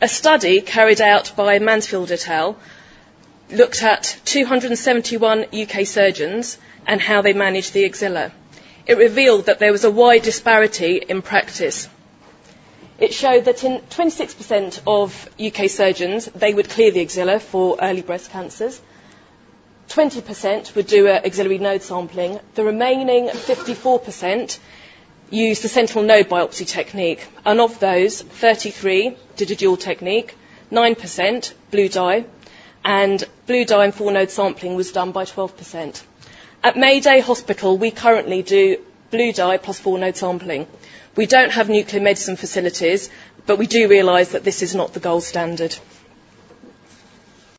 A study carried out by Mansfield et al. Looked at 271 UK surgeons and how they managed the axilla. It revealed that there was a wide disparity in practice. It showed that in 26% of UK surgeons, they would clear the axilla for early breast cancers. 20% would do axillary node sampling. The remaining 54% used the sentinel node biopsy technique. And of those, 33 did a dual technique, 9% blue dye, and blue dye and full node sampling was done by 12%. At Mayday Hospital, we currently do blue dye plus full node sampling. We don't have nuclear medicine facilities, but we do realise that this is not the gold standard.